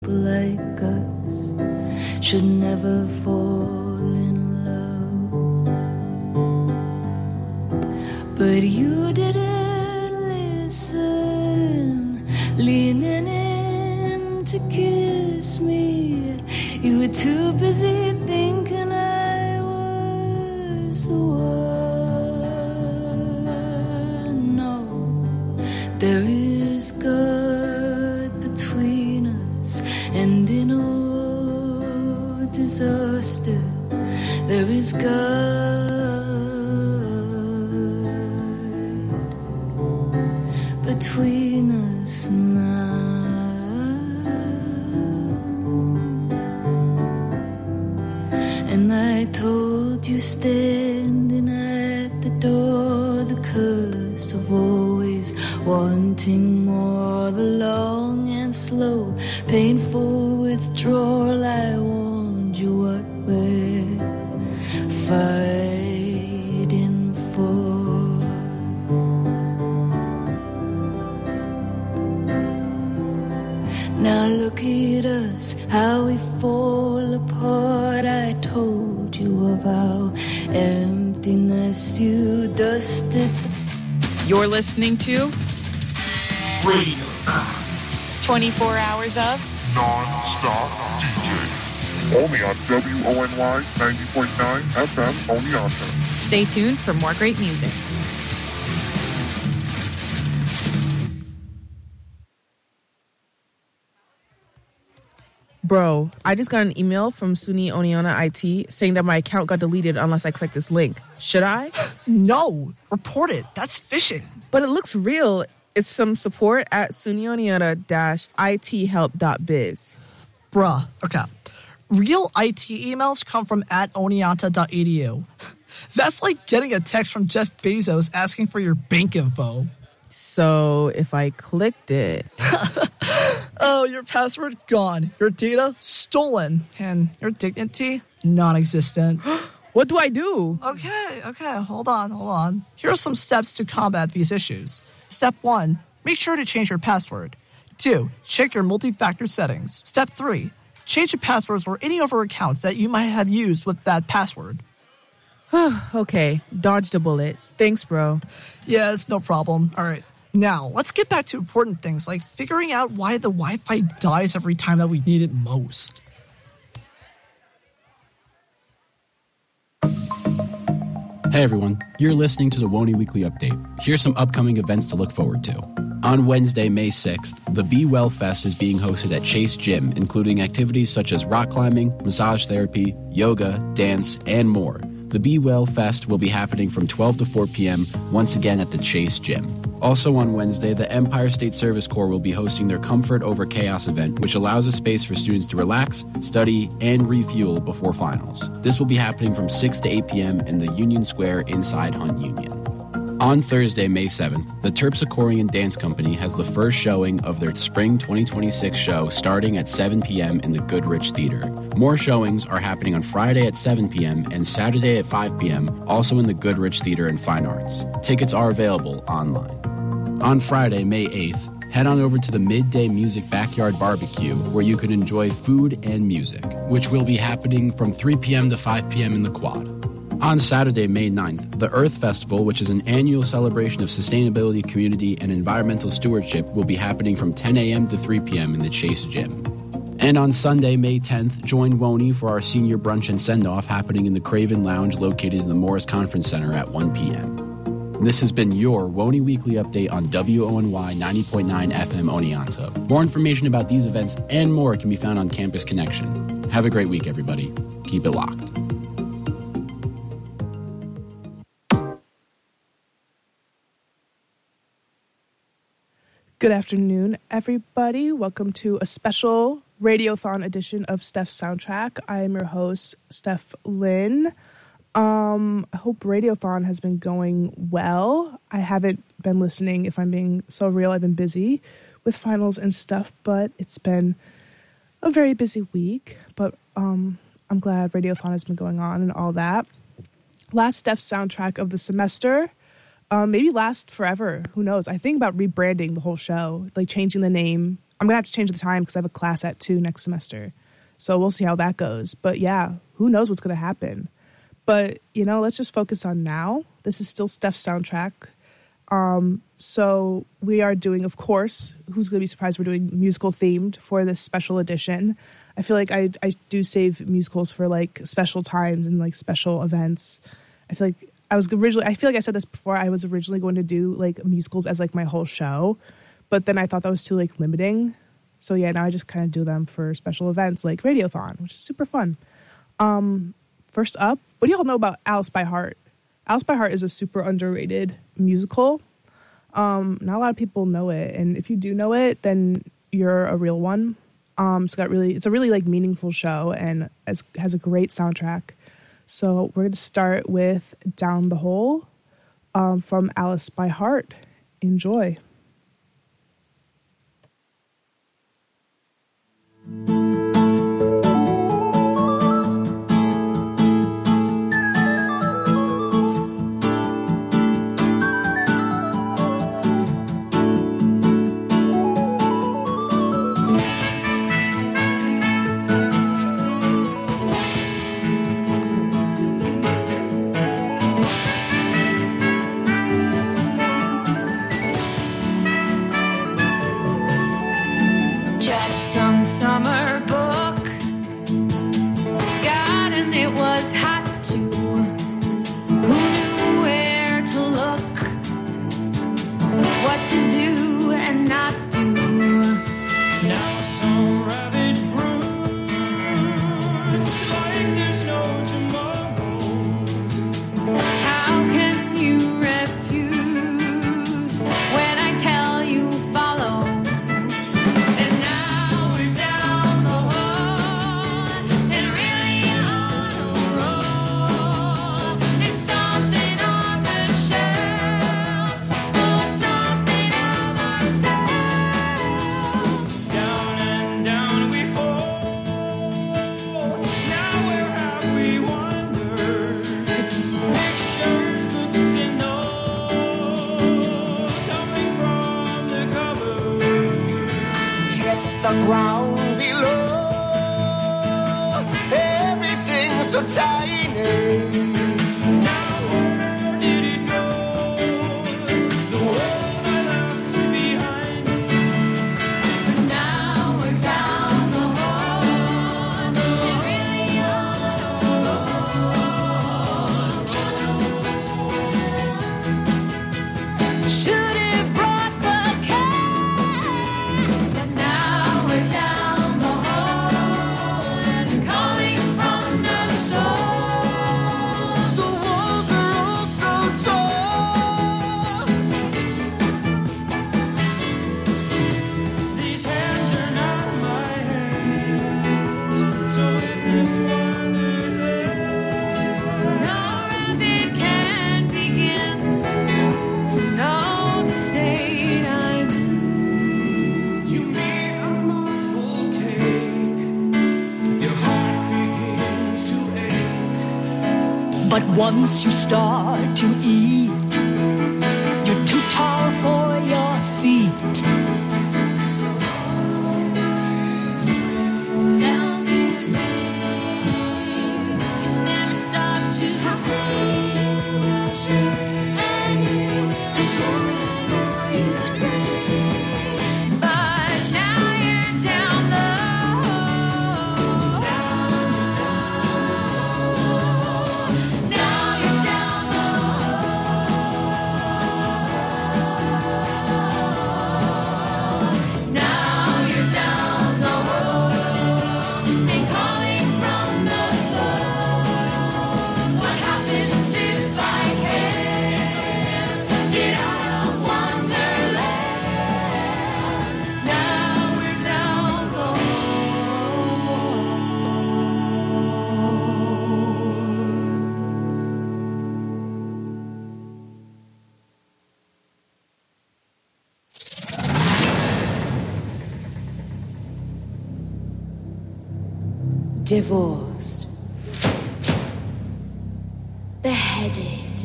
like us should never fall in love. But you didn't listen, leaning in to kiss me. You were too busy thinking I was the one. No, there is God between us, and in all disaster, there is God between us now. And I told you standing at the door, the curse of always wanting more, the long and slow, painful withdrawal. I warned you what we're fighting for. Now look at us, how we fall apart. I told you of our emptiness, you dusted. You're listening to Radio 24 hours of non-stop DJ. Only on WONY 90.9 FM Oneonta. Stay tuned for more great music. Bro, I just got an email from SUNY Oneonta IT saying that my account got deleted unless I click this link. Should I? No, report it. That's phishing. But it looks real. It's some support at SUNYOneonta-ithelp.biz. Bruh, okay. Real IT emails come from @oneonta.edu. That's like getting a text from Jeff Bezos asking for your bank info. So if I clicked it... Oh, your password gone. Your data stolen. And your dignity non-existent. What do I do? Okay, hold on. Here are some steps to combat these issues. Step 1, make sure to change your password. 2, check your multi-factor settings. Step 3, change the passwords for any other accounts that you might have used with that password. Okay, dodged a bullet. Thanks, bro. Yeah, it's no problem. All right. Now, let's get back to important things like figuring out why the Wi-Fi dies every time that we need it most. Hey everyone, you're listening to the WONY Weekly Update. Here's some upcoming events to look forward to. On Wednesday, May 6th, the Be Well Fest is being hosted at Chase Gym, including activities such as rock climbing, massage therapy, yoga, dance, and more. The Be Well Fest will be happening from 12 to 4 p.m. once again at the Chase Gym. Also on Wednesday, the Empire State Service Corps will be hosting their Comfort Over Chaos event, which allows a space for students to relax, study, and refuel before finals. This will be happening from 6 to 8 p.m. in the Union Square inside Hunt Union. On Thursday, May 7th, the Terpsichorean Dance Company has the first showing of their Spring 2026 show starting at 7 p.m. in the Goodrich Theater. More showings are happening on Friday at 7 p.m. and Saturday at 5 p.m., also in the Goodrich Theater and Fine Arts. Tickets are available online. On Friday, May 8th, head on over to the Midday Music Backyard Barbecue, where you can enjoy food and music, which will be happening from 3 p.m. to 5 p.m. in the Quad. On Saturday, May 9th, the Earth Festival, which is an annual celebration of sustainability, community, and environmental stewardship, will be happening from 10 a.m. to 3 p.m. in the Chase Gym. And on Sunday, May 10th, join WONY for our senior brunch and send-off happening in the Craven Lounge located in the Morris Conference Center at 1 p.m. This has been your WONY Weekly Update on WONY 90.9 FM Oneonta. More information about these events and more can be found on Campus Connection. Have a great week, everybody. Keep it locked. Good afternoon, everybody. Welcome to a special Radiothon edition of Steph's Soundtrack. I am your host, Steph Lynn. I hope Radiothon has been going well. I haven't been listening, if I'm being so real. I've been busy with finals and stuff, but it's been a very busy week. But I'm glad Radiothon has been going on and all that. Last Steph's Soundtrack of the semester. Maybe last forever. Who knows? I think about rebranding the whole show, like changing the name I'm going to have to change the time because I have a class at 2 next semester. So we'll see how that goes. But yeah, who knows what's going to happen. But, let's just focus on now. This is still Steph's soundtrack. So we are doing, of course, who's going to be surprised we're doing musical themed for this special edition. I feel like I do save musicals for like special times and like special events. I feel like I said this before, I was originally going to do like musicals as like my whole show, but then I thought that was too like limiting. So yeah, now I just kind of do them for special events like Radiothon, which is super fun. First up, what do y'all know about Alice by Heart? Alice by Heart is a super underrated musical. Not a lot of people know it, and if you do know it, then you're a real one. It's a really like meaningful show and has a great soundtrack. So we're going to start with Down the Hole from Alice by Heart. Enjoy. But once you start to eat, you're too tall for your feet. Tells you to drink, you never stop to think. And you sure you drink. But now you're down low. Now you're down low. Now you're down the road and calling from the soul. What happens if I can't get out of Wonderland? Now we're down low. Divorced, beheaded,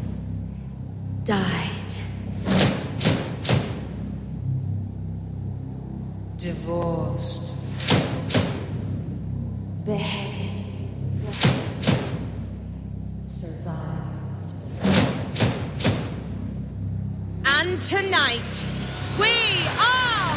died. divorced, beheaded, survived. And tonight, we are...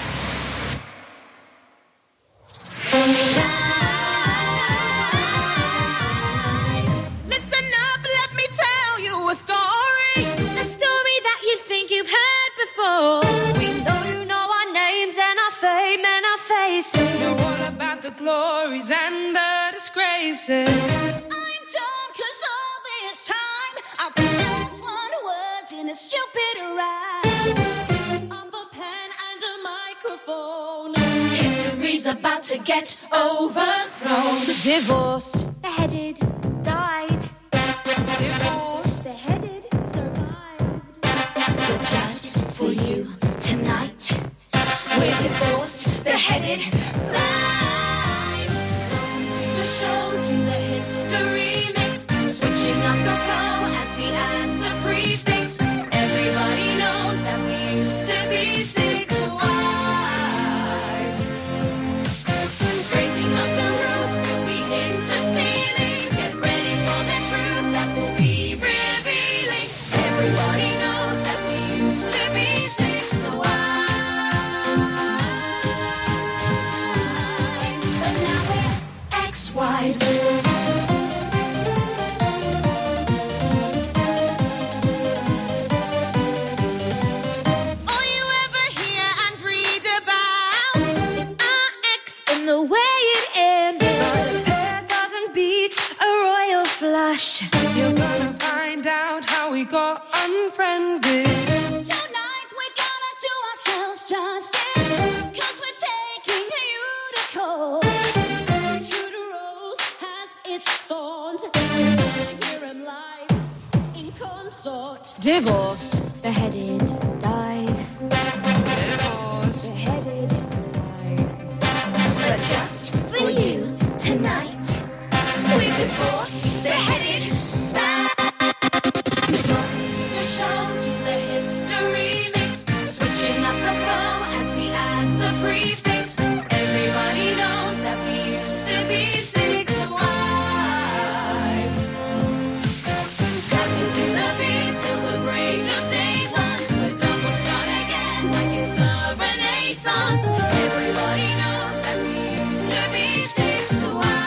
Listen up, let me tell you a story. A story that you think you've heard before. We know you know our names and our fame and our faces. Know all about the glories and the disgraces. I'm done cause all this time I just want words in a stupid rhyme. Of a pen and a microphone. History's about to get overthrown. Divorced, beheaded, died. Divorced, beheaded, survived. But just for you tonight, we're divorced, beheaded, live. The show to the history mix, switching up the flow as we add the prefix. Everybody knows that we used to be 6 wives. Raising up the roof till we hit the ceiling. Get ready for the truth that will be revealing. Everybody knows that we used to be 6 wives. But now we're ex-wives. All you ever hear and read about is our ex and the way it ended. But a pair doesn't beat a royal flush. You're gonna find out how we got unfriended. Tonight we're gonna do ourselves justice, cause we're taking you to court. Intruder Rose has its thorns. We're gonna hear him live in consort. Divorced, beheaded, died. Divorced, beheaded, died. But just for you tonight, we're divorced, beheaded, died. The show to the history mix, switching up the flow as we add the prefix. Everybody knows that we used to be 6 wives. Dancing to the beat till the break of day. Once the double start again like it's the Renaissance. Everybody knows that we used to be 6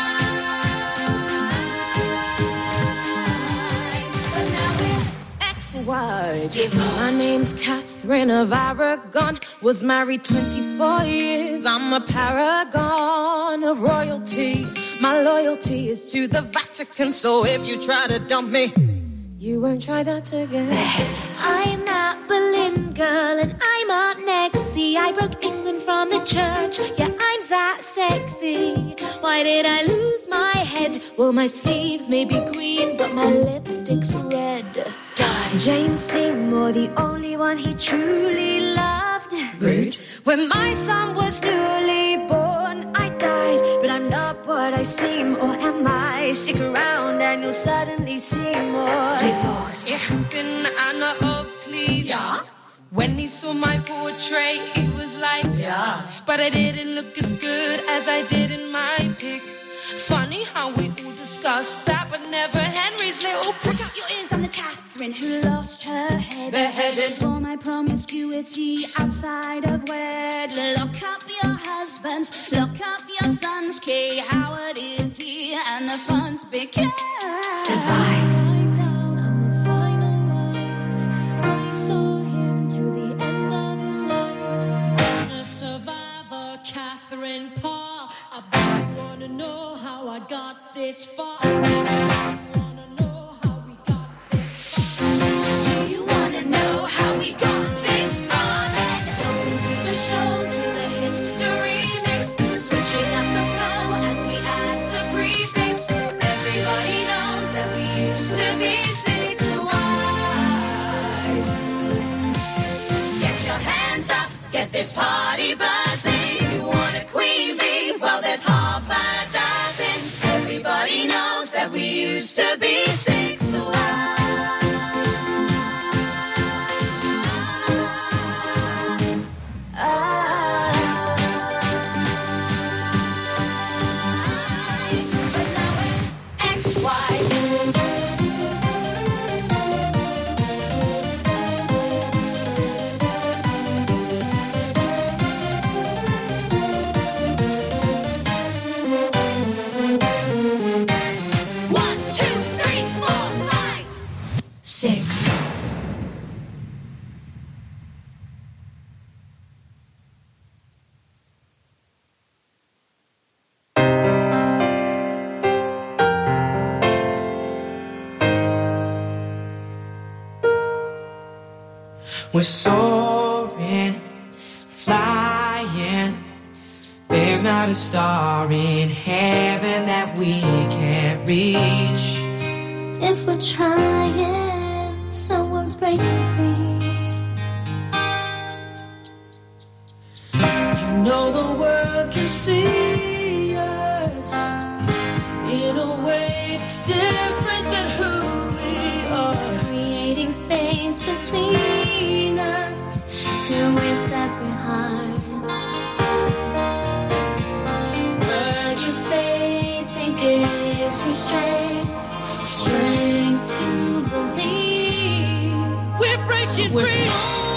wives. But now we're ex-wives. My name's Catherine of Aragon. Was married 24 years. I'm a paragon of royalty. My loyalty is to the Vatican. So if you try to dump me, you won't try that again. I'm that Berlin girl and I'm up next. See, I broke England from the church. Yeah, I'm that sexy. Why did I lose my head? Well, my sleeves may be green, but my lipstick's red. Jane Seymour, the only one he truly loved. Rude. When my son was newly born, I died, but I'm not what I seem, or am I? Stick around and you'll suddenly see more. Divorced. Ich bin Anna of Cleves. Yeah. When he saw my portrait, he was like, yeah, but I didn't look as good as I did in my pic. Funny how we all discussed that, but never Henry's little prick. Out your ears, I'm the Catherine who lost her head. Beheaded for my promiscuity outside of wed. Lock up your husbands, lock up your sons. Kay Howard is here and the fun's began. Survived. Down, I'm the final wife. I saw him till the end of his life. I'm the survivor, Catherine Parr. I bet you wanna know how I got this far. Do you wanna know how we got this far? Welcome to the show, to the history mix, switching up the flow as we add the prefix. Everybody knows that we used to be 6 wives. Get your hands up, get this party buzzing. You want a queen bee? Well, there's half a dozen. Everybody knows that we used to be 6 wives. We're soaring, flying. There's not a star in heaven that we can't reach. If we're trying, so we're breaking free. You know the world can see us in a way that's different than who we are. Creating space between us till we're separate hearts. But your faith, it gives me strength to believe. We're breaking We're free.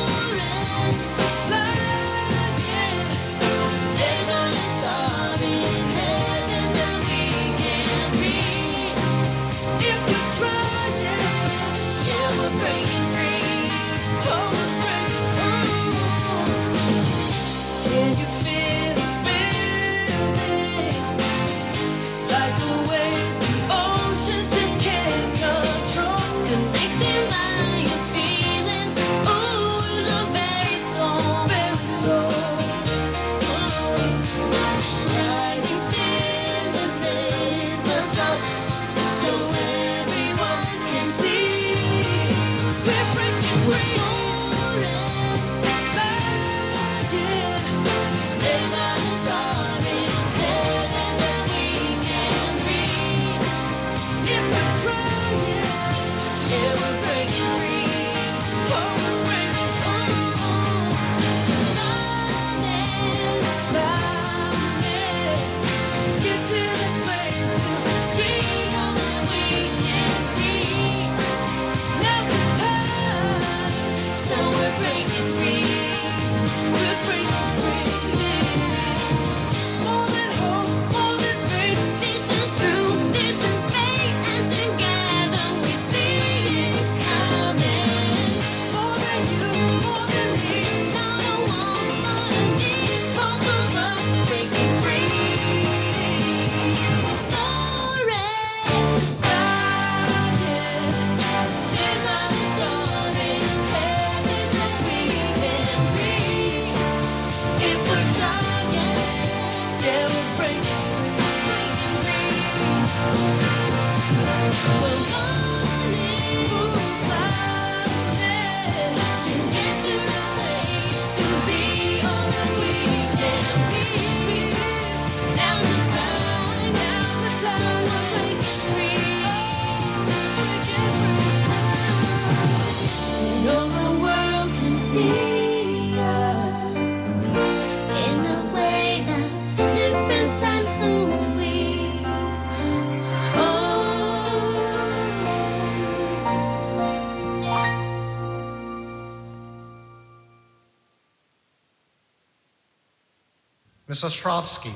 Miss Ostrovsky,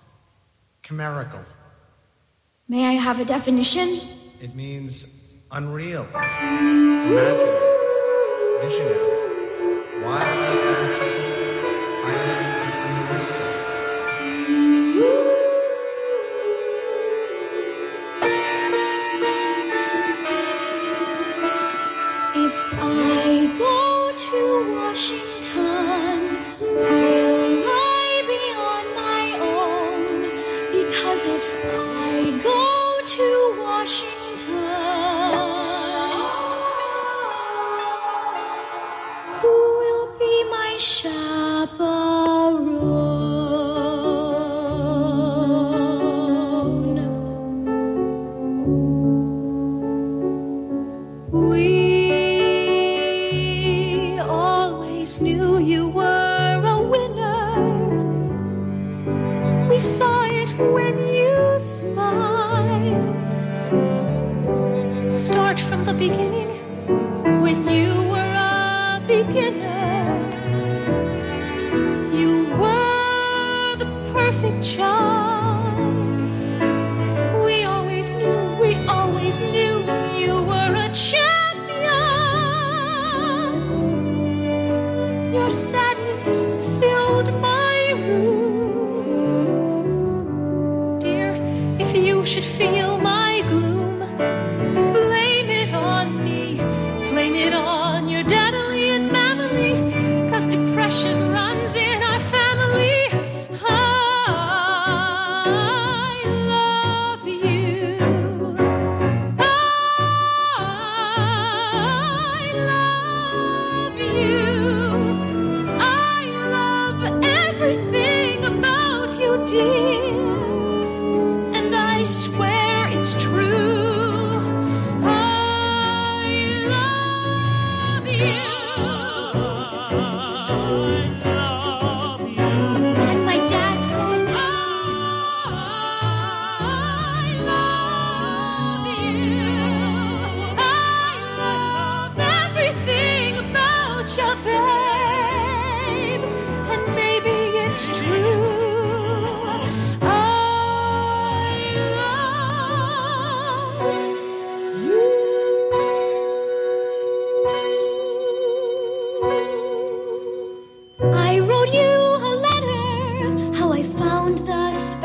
chimerical. May I have a definition? It means unreal, imaginary, visionary, wildly fanciful, highly unrealistic. If I go to Washington, will I be on my own? Because if I go to Washington, who will be my chaperone? We always knew you were a winner. We saw it when you smiled. Start from the beginning when you were a beginner. You were the perfect child. We always knew you were a champion. Your sadness filled my room. Dear, if you should feel my gloom, blame it on me. Blame it on your daddy and mammy.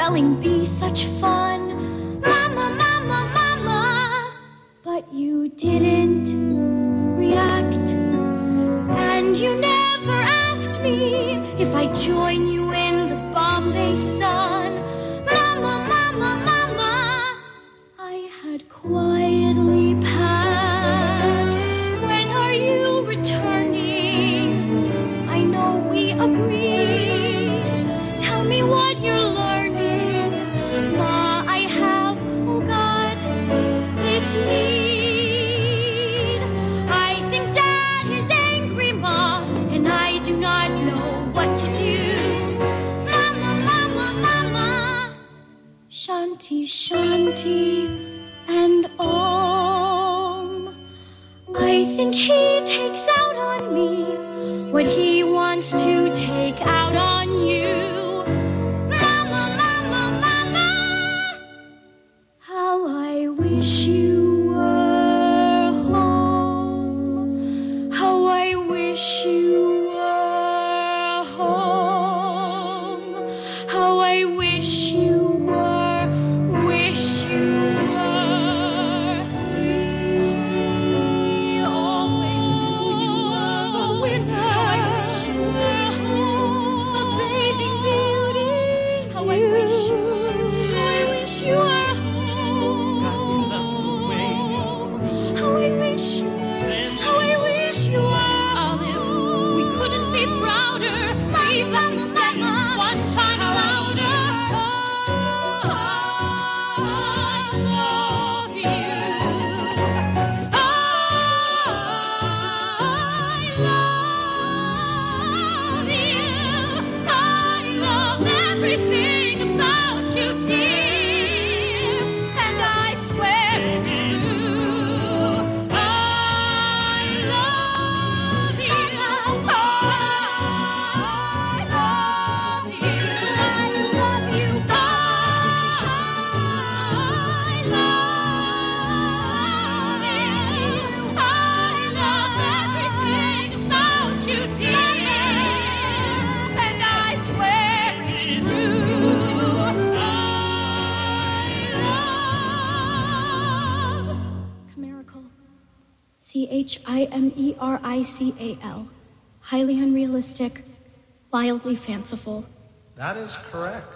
spelling bee such fun. Mama, mama, mama. But you didn't react. And you never asked me if I'd join you in the Bombay sun. Mama, mama, mama. I had quietly packed. When are you returning? I know we agreed. Tell me what you're learning. Ma, I have, oh God, this need. I think Dad is angry, Ma, and I do not know what to do. Mama, mama, mama. Shanti, Shanti, and Om. I think he takes out on me what he wants to take out on you. Mama, mama, mama. How I wish you were home. How I wish you were home. How I wish you were, wish you were. We always knew you were a winner. How I wish you were home, a bathing beauty. How I wish you were, how I wish you were home. God, we love the way you grew. How I wish you were, how I wish you were. Olive, we couldn't be prouder. Please let me say it one time louder. I love you. I love you. I love everything about you, dear. And I swear it's true. I love you. I love you. I love you. I love everything about you, dear. And I swear it's true. I love Chimerical. Chimerical. Highly unrealistic, wildly fanciful. That is correct.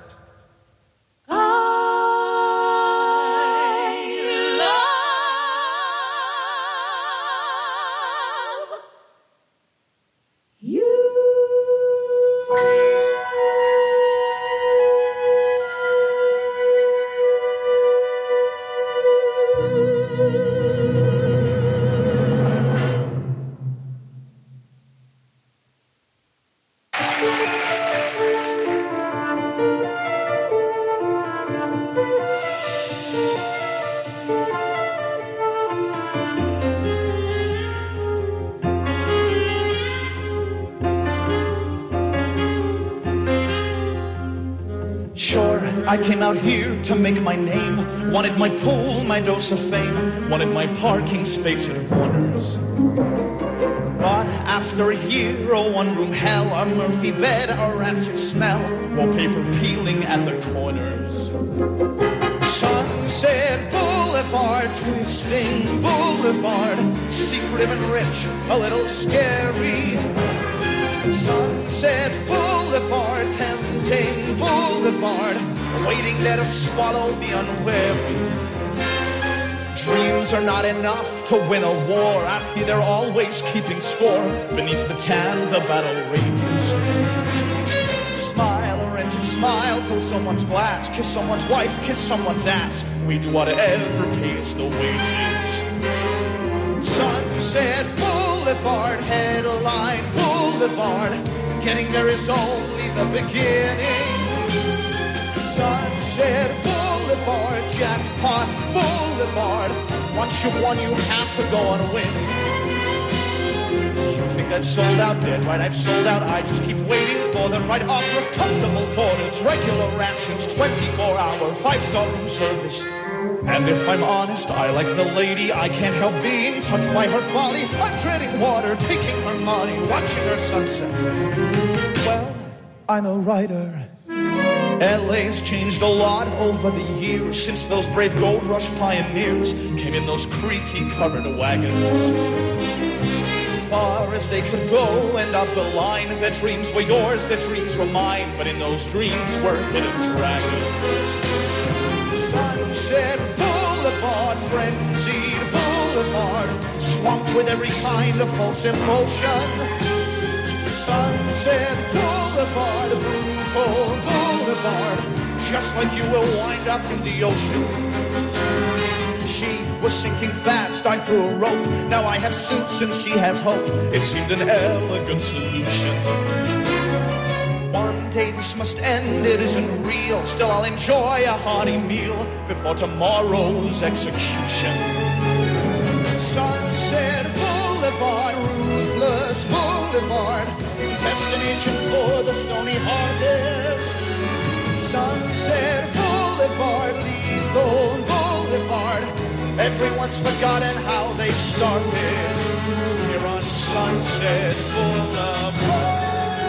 Sure, I came out here to make my name. Wanted my pool, my dose of fame. Wanted my parking space at Warner's. But after a year, a one-room hell, a Murphy bed, a rancid smell, wallpaper peeling at the corners. Sunset Boulevard, twisting boulevard, secretive and rich, a little scary. Sunset Boulevard, tempting boulevard, waiting there to swallow the unwary. Dreams are not enough to win a war. Out here they're always keeping score. Beneath the tan, the battle rages. Smile or enter smile through someone's glass. Kiss someone's wife, kiss someone's ass. We do whatever pays the wages. Sunset Boulevard, headline Boulevard. Getting there is only the beginning. Sunset Boulevard, jackpot Boulevard. Once you've won, you have to go on winning. You think I've sold out? Dead right, I've sold out. I just keep waiting for the right offer. Comfortable quarters, regular rations, 24-hour, 5-star room service. And if I'm honest, I like the lady. I can't help being touched by her folly. I'm treading water, taking her money, watching her sunset. Well, I'm a writer. LA's changed a lot over the years since those brave gold rush pioneers came in those creaky covered wagons. Far as they could go, and off the line, their dreams were yours, their dreams were mine, but in those dreams were hidden dragons. Sunset Boulevard, frenzied boulevard, swamped with every kind of false emotion. Sunset Boulevard, brutal boulevard, just like you will wind up in the ocean. She was sinking fast, I threw a rope. Now I have suits and she has hope. It seemed an elegant solution. One day this must end, it isn't real. Still I'll enjoy a hearty meal before tomorrow's execution. Sunset Boulevard, ruthless boulevard, destination for the stony-hearted. Sunset Boulevard, lethal boulevard, everyone's forgotten how they started. Here on Sunset Boulevard.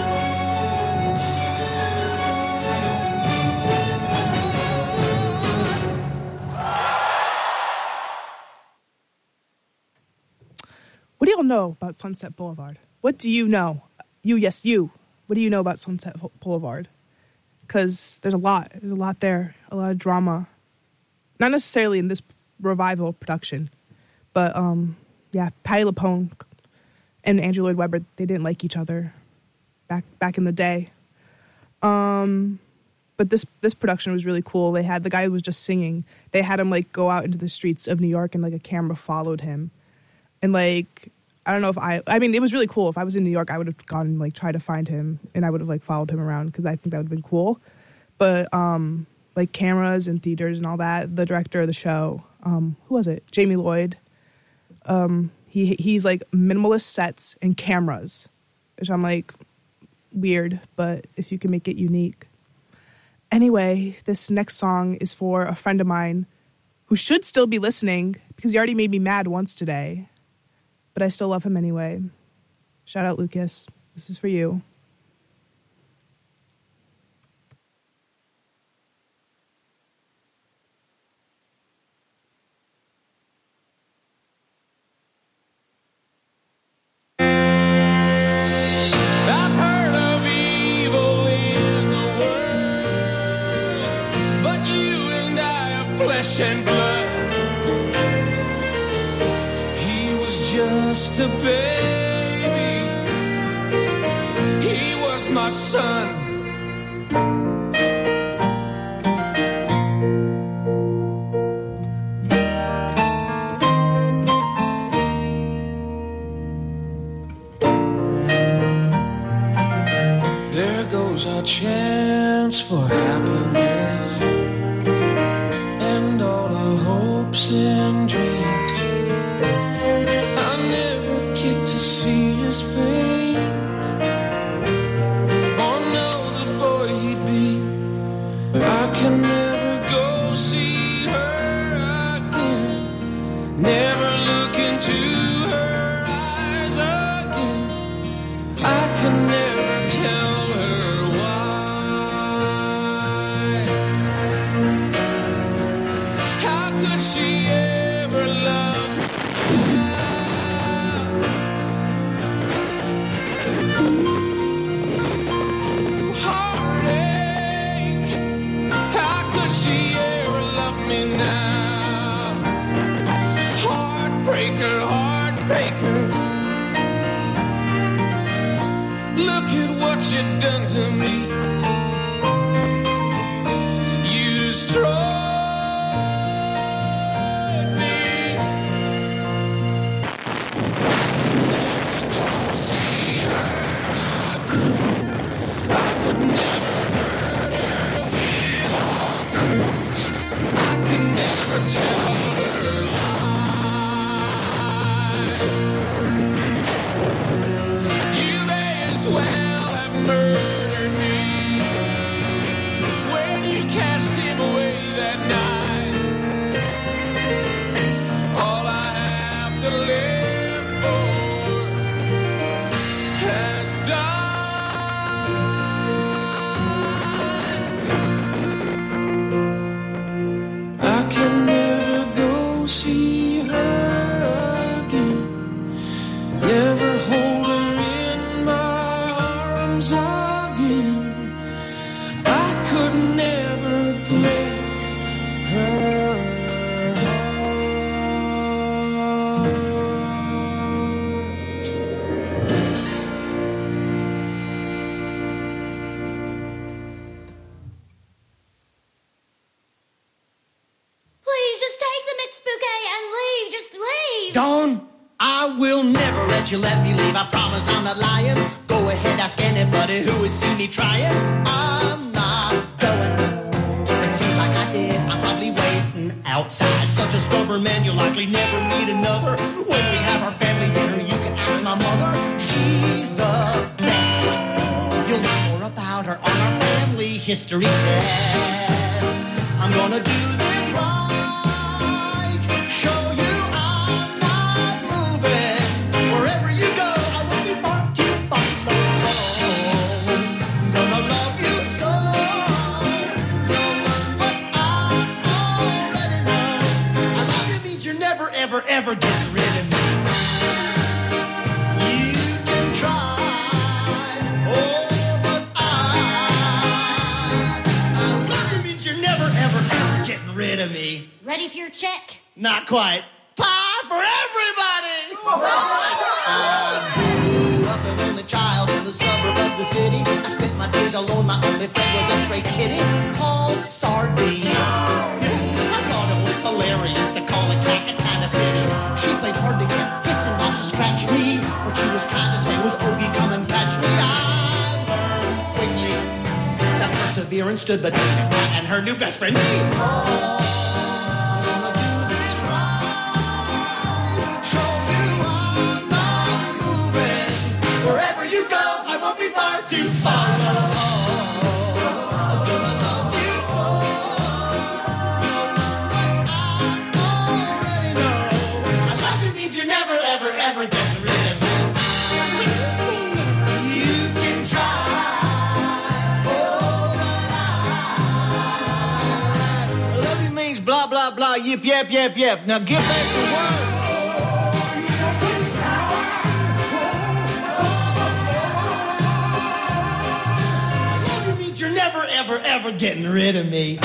What do y'all know about Sunset Boulevard? What do you know? Yes, you. What do you know about Sunset Boulevard? Because there's a lot. There's a lot there. A lot of drama. Not necessarily in this revival production. But, yeah, Patti LuPone and Andrew Lloyd Webber, they didn't like each other back in the day. But this production was really cool. They had the guy who was just singing. They had him, like, go out into the streets of New York and, like, a camera followed him. And, like, I don't know if I mean, it was really cool. If I was in New York, I would have gone and, like, tried to find him. And I would have, like, followed him around because I think that would have been cool. But, like, cameras and theaters and all that, the director of the show, who was it? Jamie Lloyd. He's, like, minimalist sets and cameras. Which I'm, like, weird. But if you can make it unique. Anyway, this next song is for a friend of mine who should still be listening because he already made me mad once today. But I still love him anyway. Shout out, Lucas. This is for you. I've heard of evil in the world, but you and I are flesh and blood. Just a baby, he was my son. There goes our chance for happiness and all our hopes and dreams. See his face. Oh no, the boy he'd be. I can never go see her again. Never look into her eyes again. I can never tell her why. How could she ever love? Look at what you've done to me. You destroyed me. See her. I could never hurt her with words. I could never tell her lies. You may as well have murdered me. When you cast him away, you let me leave? I promise I'm not lying. Go ahead, ask anybody who has seen me trying. I'm not going. It seems like I did. I'm probably waiting outside. Such a stubborn man, you'll likely never meet another. When we have our family dinner, you can ask my mother. She's the best. You'll learn more about her on our family history test. I'm gonna do this right. Show you I'm not moving. Wherever you go, I will be far too follow. Gonna love you so. You'll learn what I already know. I love you means you're never, ever, ever getting rid of me. You can try. Oh, but I love you means you're never, ever, ever getting rid of me. Ready for your check? Not quite. Pie for everybody! I grew up an only child in the suburb of the city. I spent my days alone. My only friend was a stray kitty called Sardine. I thought it was hilarious to call a cat a kind of fish. She played hard to get, hissing while she scratched me. What she was trying to say was, Ogie, come and catch me. I learned quickly that perseverance stood between a cat and her new best friend, me. Wherever you go, I won't be far to follow. I'm gonna love you so. I already know. I love you means you're never, ever, ever getting rid of me. You can try. Oh, but I love you means blah, blah, blah, yip, yip, yip, yip. Now get back to work. You're never, ever, ever getting rid of me.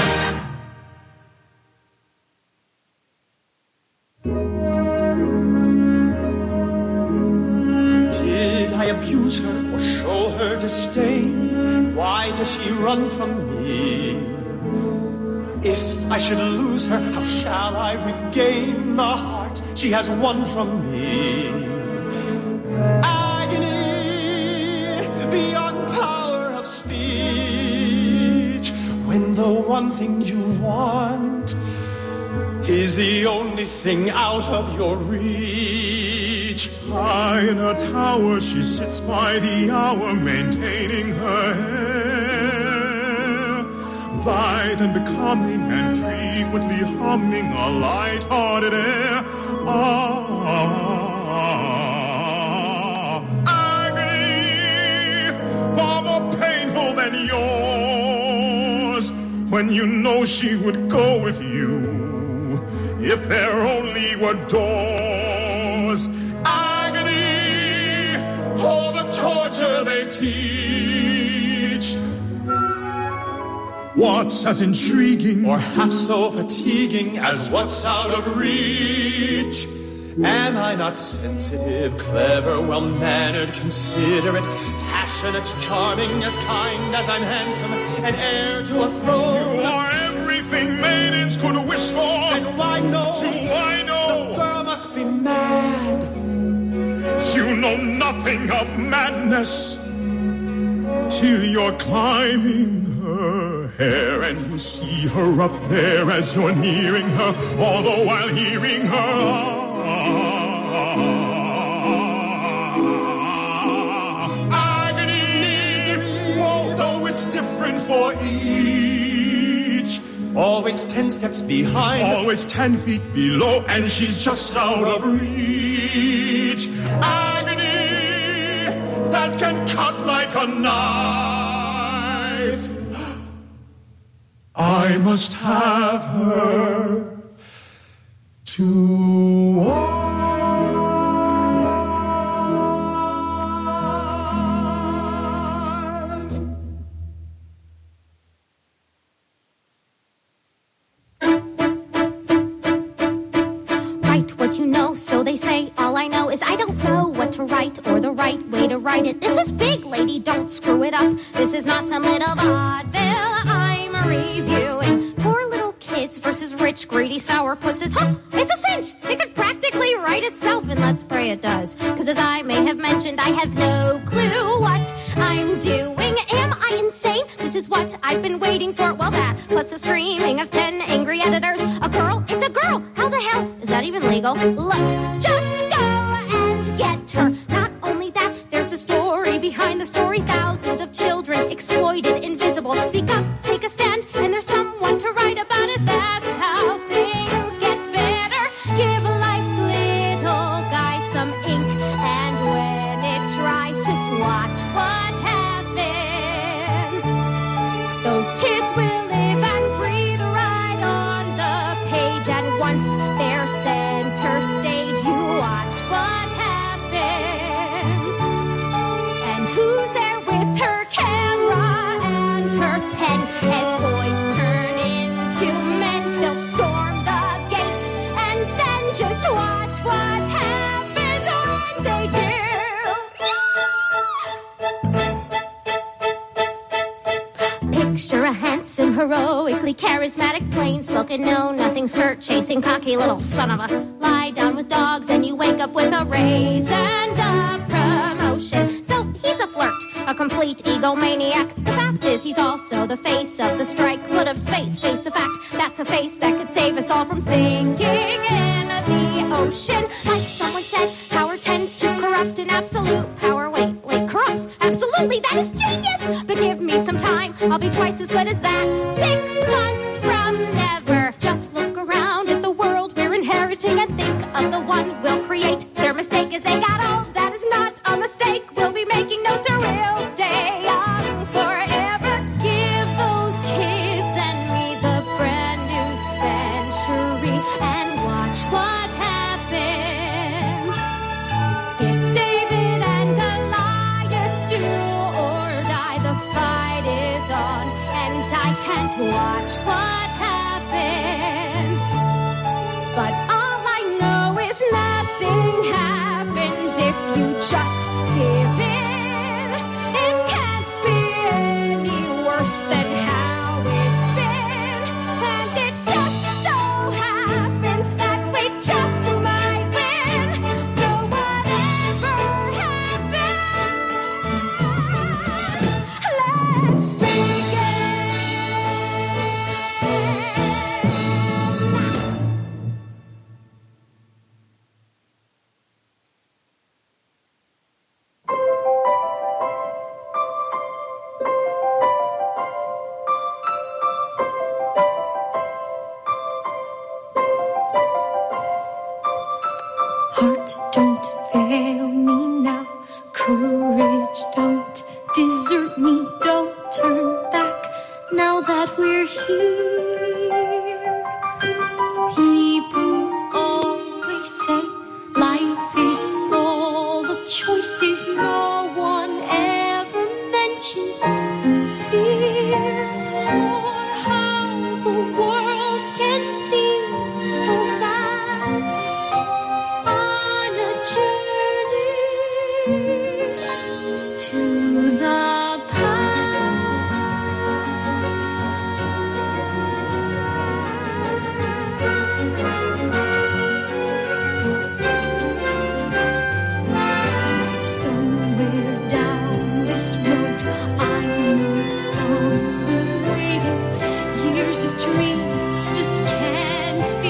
Did I abuse her or show her disdain? Why does she run from me? If I should lose her, how shall I regain the heart she has won from me? Agony beyond power of speech, when the one thing you want is the only thing out of your reach. High in a tower, she sits by the hour, maintaining her hair, blithe and becoming, and frequently humming a light-hearted air. Agony, far more painful than yours, when you know she would go with you if there only were doors. Agony, oh, the torture they teach. What's as intriguing or half so fatiguing as what's out of reach? Am I not sensitive, clever, well-mannered, considerate, passionate, charming, as kind as I'm handsome, and heir to a throne? You are everything maidens could wish for. And why no? Why no? The girl must be mad. You know nothing of madness till you're climbing her hair and you see her up there as you're nearing her, all the while hearing her. Agony, oh, though it's different for each. Always 10 steps behind, always 10 feet below, and she's just out of reach. Agony that can cut like a knife. I must have her to So they say, all I know is I don't know what to write or the right way to write it. This is big, lady, don't screw it up. This is not some little vaudeville I'm reviewing. Poor little kids versus rich, greedy sourpusses. Huh, it's a cinch. It could practically write itself, and let's pray it does. Because as I may have mentioned, I have no clue what I'm doing. Am I insane? This is what I've been waiting for. Well, that plus the screaming of 10 angry editors. A girl? It's a girl! How the hell is that even legal? Look, just go and get her. Not only that, there's a story behind the story. Thousands of children exploited, invisible. Speak up, take a stand, and there's someone to write about it. That's how things get better. Give life's little guy some ink, and when it dries, just watch what happens. Those kids will live and breathe right on the page, and once they're center stage, you watch what happens. And who's there with her camera and her pen? As boys turn into men, they'll storm the gates, and then just watch what happens when they do. Picture a handsome, heroically charismatic, plain-spoken, know-nothing, skirt-chasing, cocky little son of a... Lie down with dogs and you wake up with a raise and a promotion. So he's a flirt, a complete egomaniac. The fact is he's also the face of the strike. Put a face a fact. That's a face that could save us all from sinking in the ocean. Like someone said, power tends to corrupt, and absolute power, wait, corrupts. Absolutely, that is genius. But give me some time, I'll be twice as good as that. 6 months from never. Just look around at the world we're inheriting and think of the one we'll create. Their mistake is they got old. That is not a mistake. We'll be making no, sir, we'll stay young forever. Give those kids and me the brand new century and watch what happens. It's David and Goliath, do or die. The fight is on, and I can't watch what happens. But all I know is nothing happens if you just give in. It can't be any worse than how it's been. And it just so happens that we just might win. So whatever happens, let's begin. Heart, don't fail me now. Courage, don't desert me. Don't turn back now that we're here. People always say life is full of choices. No one ever mentions fear, or how the world can seem so vast on a journey to the somewhere down this road, I know someone's waiting. Years of dreams just can't be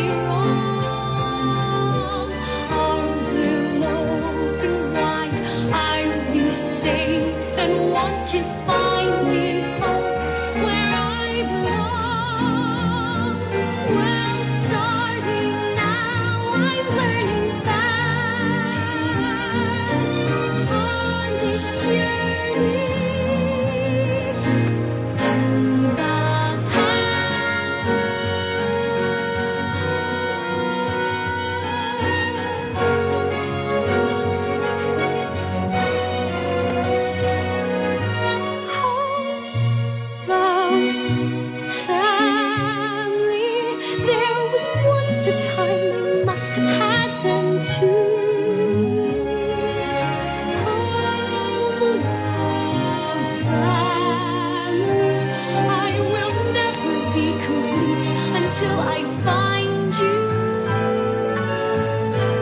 wrong. Arms will open wide. I'll be safe and want to find me home where I belong. Well, starting now, I'm learning fast on this journey to the family. There was once a time I must have had them too. Love, family. I will never be complete until I find you.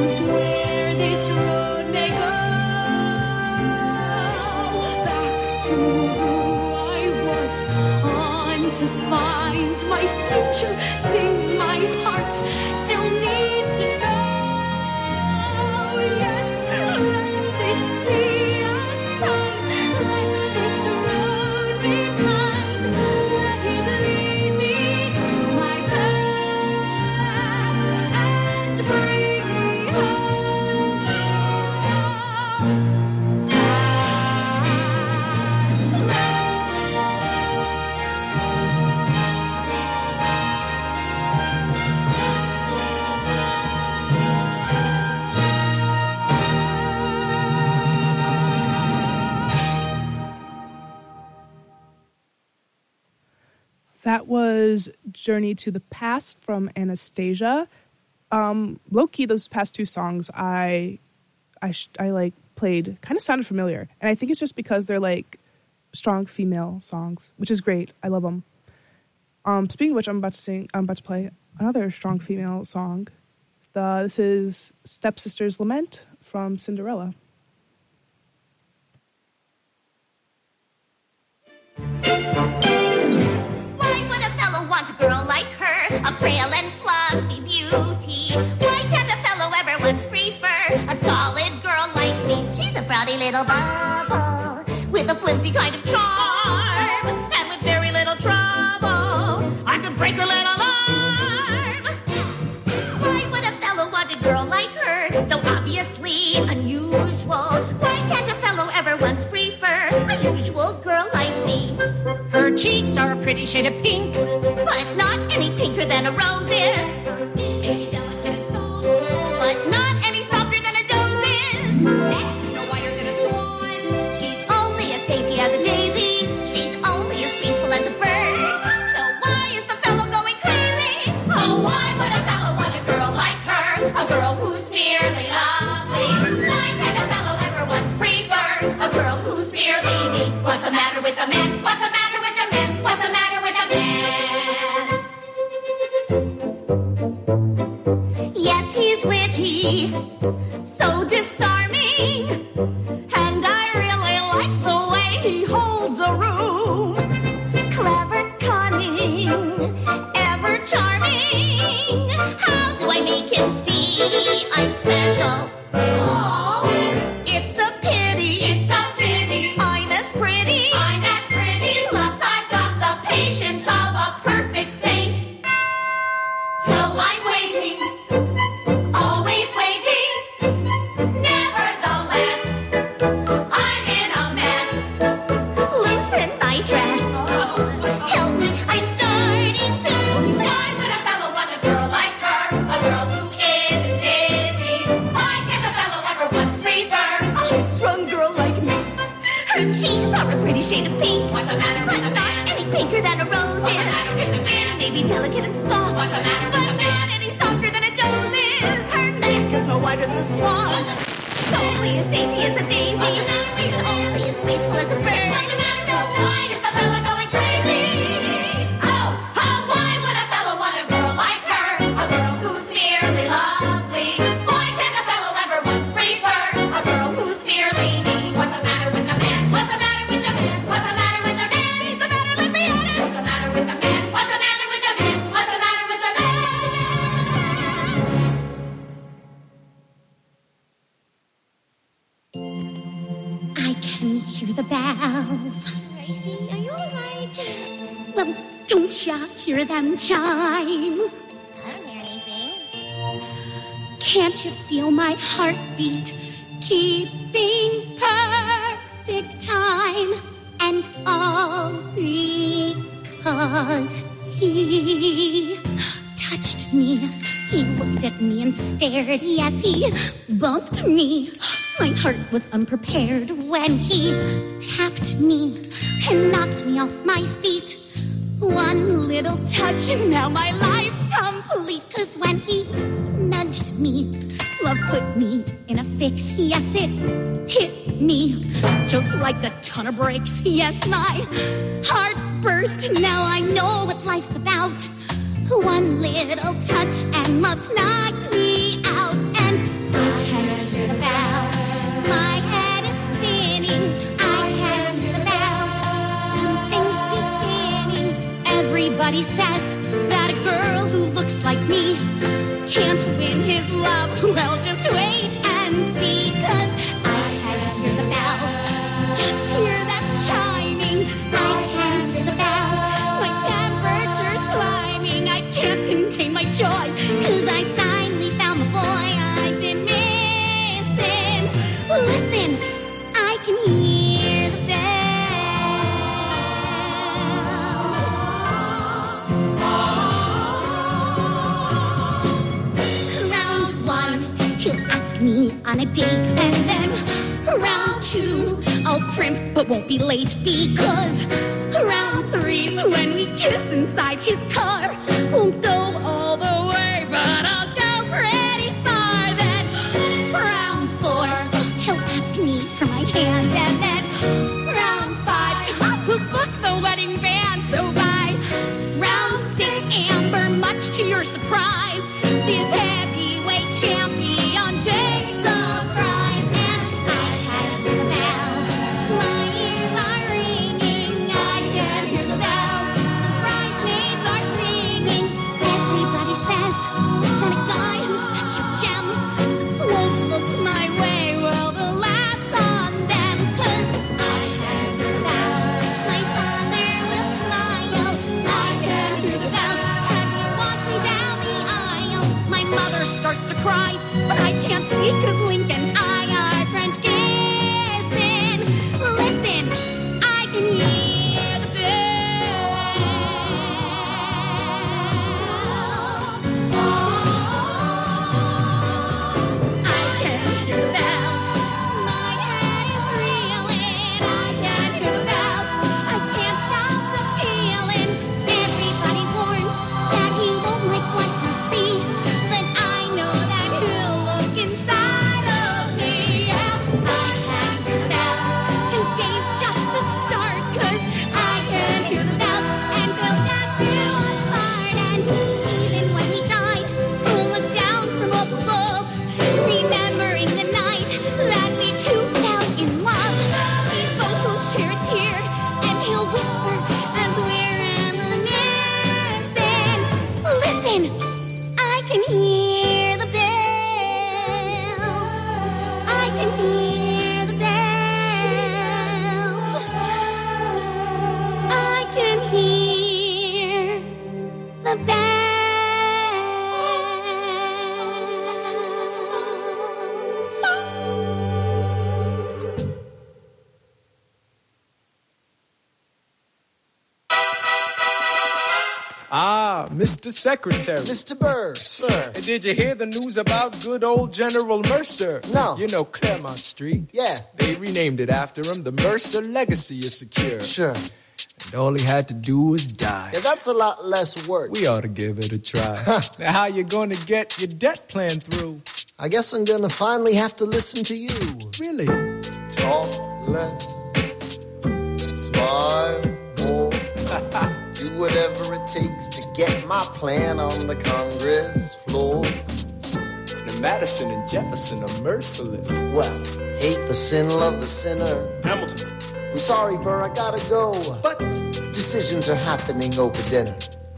knows where this road may go? Back to who I was, on to find my future, things my heart still needs to know. Yes, let this be a sign, let this road be mine, let him lead me to my past and bring me home. That was Journey to the Past from Anastasia. Low-key, those past two songs I like played kind of sounded familiar. And I think it's just because they're like strong female songs, which is great. I love them. Speaking of which, I'm about to play another strong female song. This is Stepsister's Lament from Cinderella. Why would a fellow want a girl like her, a frail and fluffy beauty? Why can't a fellow ever once prefer a solid girl like me? She's a frowny little bubble with a flimsy kind of charm, and with very little trouble I could break her little arm. Why would a fellow want a girl like her, so obviously unusual? Why can't a fellow ever once prefer a usual girl like me? Her cheeks are a pretty shade of pink, but not any pinker than a rose is. Her skin may be delicate and soft, but not any softer than a doe's is. Neck is no wider than a swan. She's only as dainty as a daisy. She's only as graceful as a bird. So why is the fellow going crazy? Oh, why would a fellow want a girl like her? A girl who's merely lovely. Why can't a fellow ever once prefer a girl who's merely me? What's the matter with the men? What's the matter with the men? What's the matter with the men? Yes, he's witty, so disarming, and I really like the way he holds a room. Clever, cunning, ever charming. How do I make him see I'm special? Oh, it's a pity. It's a pity. I'm as pretty. I'm as pretty. Plus I've got the patience of a perfect saint. So I'm waiting, always waiting. Nevertheless, I'm in a mess. Loosen my dress. Help me, I'm starting to. Why would a fellow want a girl like her? A girl who isn't dizzy. Why can't a fellow ever once prefer a high-strung girl like me? Her cheeks are a pretty shade of pink. What's the matter with the man? Any pinker than a rose is. Her skin may be delicate and soft. What's the matter with the man? Not any softer than a doe's is. Her neck is no wider than a swan. She's only as dainty as a daisy. She's only as graceful as a bird. So why is the fella going crazy? Oh, why would a fellow want a girl like her? A girl who's merely lovely. Why can't a fellow ever once prefer a girl who's merely me? What's the matter with the man? What's the matter with the man? What's the matter with the man? She's the matter, let me at it. What's the matter with the man? What's the matter with the man? What's the matter with the man? I can hear the bells. Gracie, are you all right? Well, don't ya hear them chime? I don't hear anything. Can't you feel my heartbeat keeping perfect time? And all because he touched me. He looked at me and stared. Yes, he bumped me. My heart was unprepared when he tapped me and knocked me off my feet. One little touch and now my life's complete. 'Cause when he nudged me, love put me in a fix. Yes, it hit me just like a ton of bricks. Yes, my heart burst. Now I know what life's about. One little touch and love's knocked me out. And Well, just wait and see, 'cause I can hear the bells. Just hear them chiming. I can hear the bells. My temperature's climbing. I can't contain my joy, 'cause I finally found the boy I've been missing. Listen, I can hear the bells. Round one, he'll ask me on a date, and then round two, I'll primp but won't be late, because round three's when we kiss inside his car. Won't go all the way, but I'll go pretty far. Then round four, he'll ask me for my hand, and then round five, we'll book the wedding band. So by round six, Amber, much to your surprise, this heavyweight champion takes the prize. And I can hear the bells, my ears are ringing. I can hear the bells, the bridesmaids are singing. Everybody says that a guy who's such a gem won't look my way. Well, the laugh's on them, 'cause I can hear the bells. My father will smile. I can hear the bells as he walks me down the aisle. My mother starts to cry, but I can't see 'cause Link and I are French kissing. Listen, I can hear the bells. I can hear the bells. My head is reeling. I can hear the bells. I can't stop the feeling. Everybody warns that he won't like what he see. Then I know that he'll look inside of me. Yeah, I can hear the bells. Today's just the start, 'cause I can hear the bells, and till death do us part. And even when we die, we'll look down from up above, remembering the night that we two fell in love. We both will share a tear, and he'll whisper as we're reminiscing. Listen, I can hear the bells. I can hear the bells. I can hear the bells. Ah, Mr. Secretary. Mr. Bird, sir. And did you hear the news about good old General Mercer? No. You know Claremont Street? Yeah. They renamed it after him. The Mercer legacy is secure. Sure. And all he had to do was die. Yeah, that's a lot less work. We ought to give it a try. Now, how you gonna get your debt plan through? I guess I'm gonna finally have to listen to you. Really? Talk less, smile more, do whatever it takes to get my plan on the Congress floor. Now, Madison and Jefferson are merciless. Well, hate the sin, love the sinner. Hamilton. I'm sorry, Burr, I gotta go. But decisions are happening over dinner.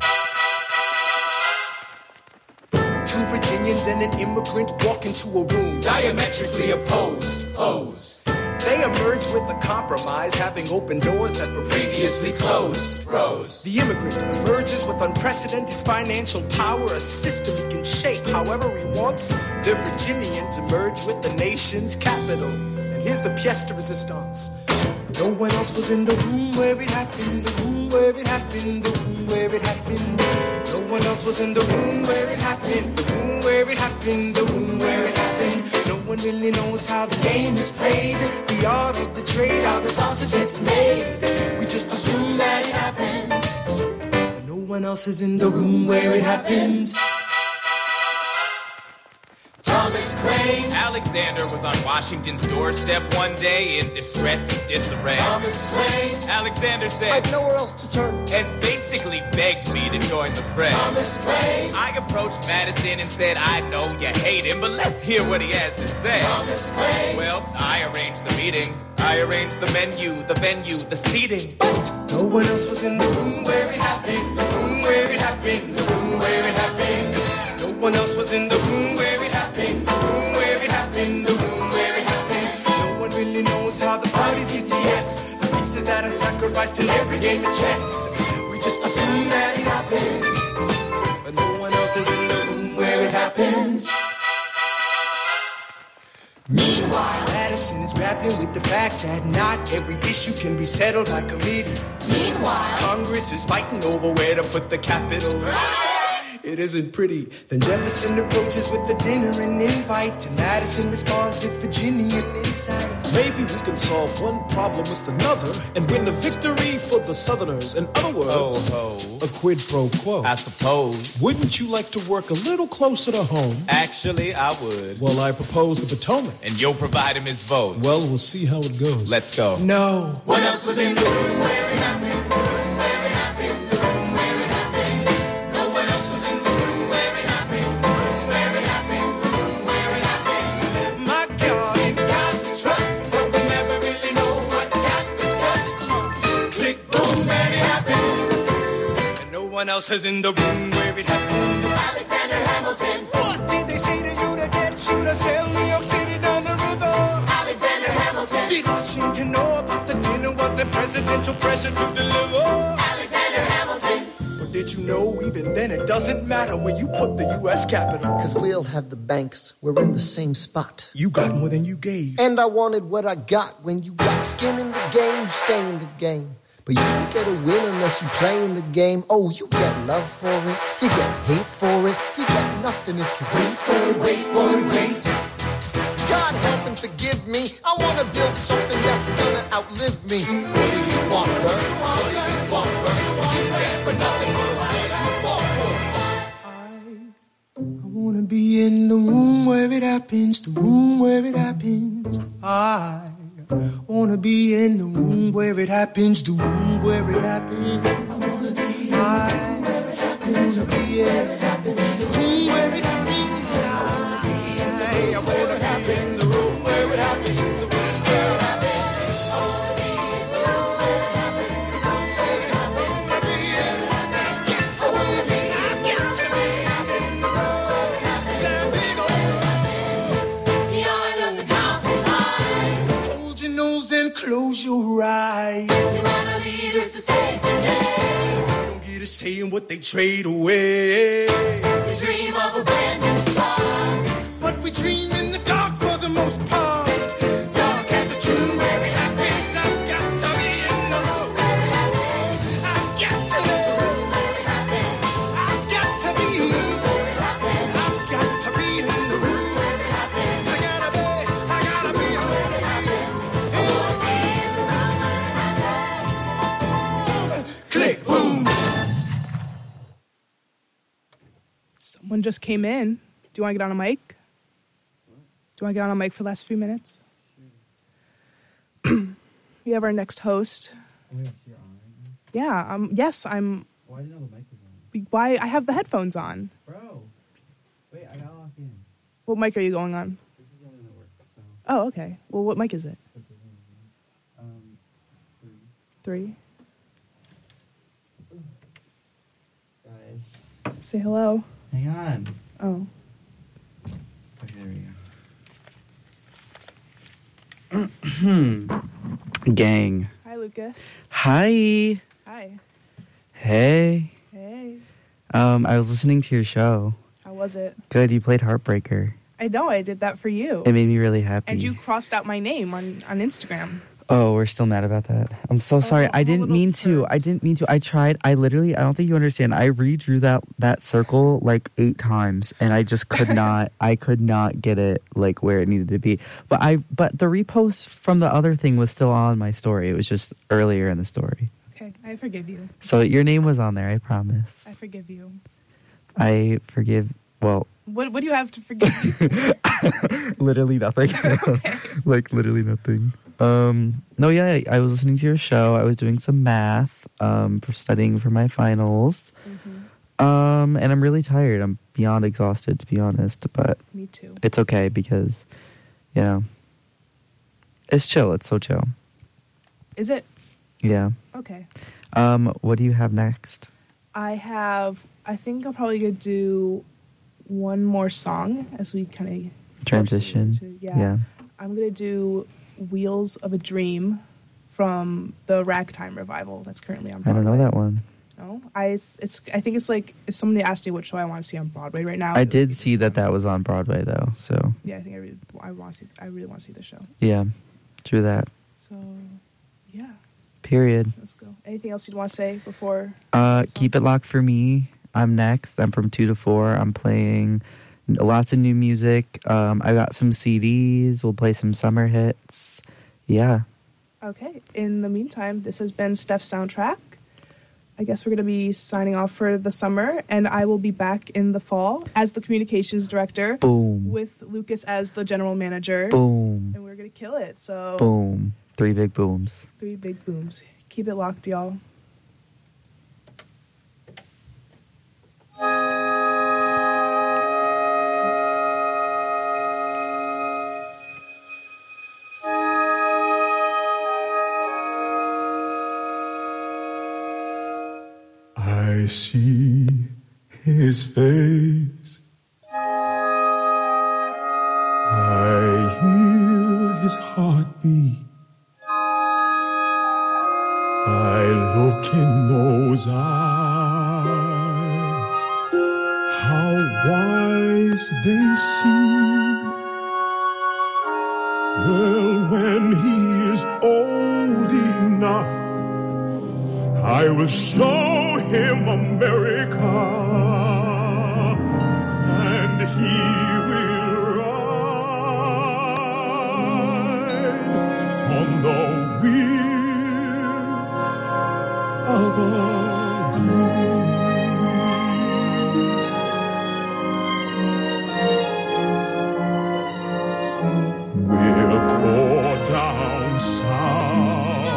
Two Virginians and an immigrant walk into a room diametrically opposed foes. They emerge with a compromise, having opened doors that were previously closed. Rose. The immigrant emerges with unprecedented financial power, a system he can shape however he wants. The Virginians emerge with the nation's capital. And here's the pièce de résistance. No one else was in the room where it happened, the room where it happened, the room where it happened. No one else was in the room where it happened, the room where it happened, the room where it happened. No one really knows how the game is played, the art of the trade, how the sausage gets made. We just assume that it happens, but no one else is in the room where it happens. Thomas claims Alexander was on Washington's doorstep one day in distress and disarray. Thomas claims Alexander said, I've nowhere else to turn, and basically begged me to join the fray. Thomas claims I approached Madison and said, I know you hate him, but let's hear what he has to say. Thomas claims Well, I arranged the meeting, I arranged the menu, the venue, the seating. But no one else was in the room where it happened, the room where it happened, the room where it happened. No one else was in the room where it happened, in the room where it happens. No one really knows how the parties get to yes. The pieces that are sacrificed in every game of chess. We just assume that it happens, but no one else is in the room where it happens. Meanwhile, Madison is grappling with the fact that not every issue can be settled by committee. Meanwhile, Congress is fighting over where to put the capital. It isn't pretty. Then Jefferson approaches with the dinner and invite, and Madison responds with Virginian insight. Maybe we can solve one problem with another and win a victory for the Southerners. In other words, a quid pro quo. I suppose. Wouldn't you like to work a little closer to home? Actually, I would. Well, I propose the Potomac. And you'll provide him his votes. Well, we'll see how it goes. Let's go. No. What else was in the room where it happened? No one else is in the room where it happened. Alexander Hamilton. What did they say to you to get you to sail New York City down the river? Alexander Hamilton. Did Washington know about the dinner? Was there presidential pressure to deliver? Alexander Hamilton. Or did you know even then it doesn't matter where you put the U.S. Capitol? Cause we'll have the banks. We're in the same spot. You got more than you gave. And I wanted what I got. When you got skin in the game, stay in the game. But you don't get a win unless you play in the game. Oh, you get love for it, you get hate for it, you get nothing if you wait for it, wait for it, wait. God help and forgive me. I wanna build something that's gonna outlive me. What do you want, Bert? What do you want, Bert? You stand for nothing, I wanna be in the room where it happens, the room where it happens. I wanna be in the room where it happens, the room where it happens. I wanna be in the room where it happens, the room where it happens. I wanna happen, the room where it happens, the room where it happens. Close your eyes. You want our leaders to save the day. We don't get a say in what they trade away. We dream of a brand new start, but we dream in the dark for the most part. Dark as a tomb where it happens. I've got to be in the room where it happens. I've got to be in the room where it happens. I've got to be where it happens. I've got to be in the room where it happens. I gotta be where it happens. Click, boom. Someone just came in. Do you want to get on a mic? Do you want to get on a mic for the last few minutes? We have our next host. Yeah, yes, I'm... Why didn't I know the mic was on? Why? I have the headphones on. Bro, wait, I got locked in. What mic are you going on? This is the only one that works, so... Oh, okay. Well, what mic is it? 3. Guys. Say hello. Hang on. Oh. Okay, there we go. Gang. Hi, Lucas. Hi. Hi. Hey. Hey. I was listening to your show. How was it? Good, you played Heartbreaker. I know, I did that for you. It made me really happy. And you crossed out my name on Instagram. Oh, we're still mad about that. I'm so sorry. I didn't mean to. I tried. I don't think you understand. I redrew that circle like 8 times and I just could not, I could not get it like where it needed to be. But the repost from the other thing was still on my story. It was just earlier in the story. Okay, I forgive you. So your name was on there, I promise. I forgive you. I forgive, well. What do you have to forgive me for? Literally nothing. Okay. Like literally nothing. No, yeah, I was listening to your show. I was doing some math, for studying for my finals. Mm-hmm. And I'm really tired. I'm beyond exhausted, to be honest, but me too. It's okay because, you know, it's chill. It's so chill. Is it? Yeah. Okay. What do you have next? I think I'll probably go do one more song as we kind of transition. Yeah. I'm going to do Wheels of a Dream from the Ragtime revival that's currently on Broadway. I don't know that one. No, I think it's like if somebody asked me what show I want to see on Broadway right now. I did see that was on Broadway though. So yeah, I think I really want to see the show. Yeah, true that. So yeah. Period. Let's go. Anything else you'd want to say before? Keep it locked for me. I'm next. I'm from 2 to 4. I'm playing lots of new music. I got some CDs. We'll play some summer hits. Yeah. Okay. In the meantime, this has been Steph's Soundtrack. I guess we're going to be signing off for the summer, and I will be back in the fall as the communications director. Boom. With Lucas as the general manager. Boom. And we're going to kill it. So boom. 3 big booms. 3 big booms. Keep it locked, y'all. I see his face. I hear his heartbeat. I look in those eyes. How wise they seem. Well, when he is old enough, I will show him America, and he will ride on the wheels of a dream. We'll go down south.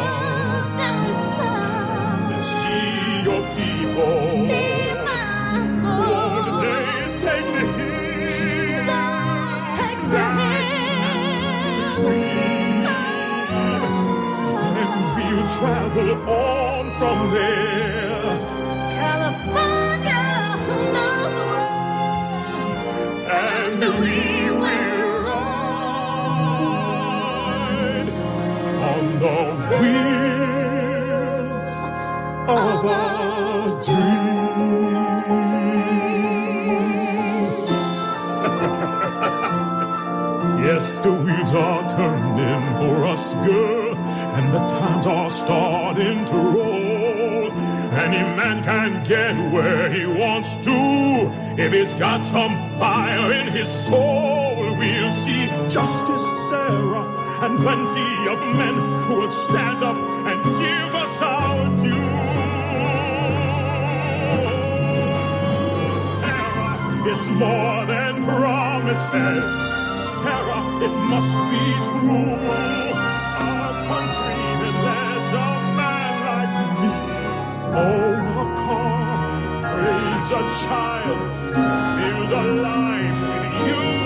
Won't they take to him? And we'll travel on from there. California knows the world. And we will ride on the wheels of a Yes, the wheels are turning for us, girl, and the times are starting to roll. Any man can get where he wants to if he's got some fire in his soul. We'll see Justice Sarah and plenty of men who will stand up and give us our due. Sarah, it's more than promises. Sarah, it must be true. Our country that lets a man like me own a car, raise a child, build a life with you.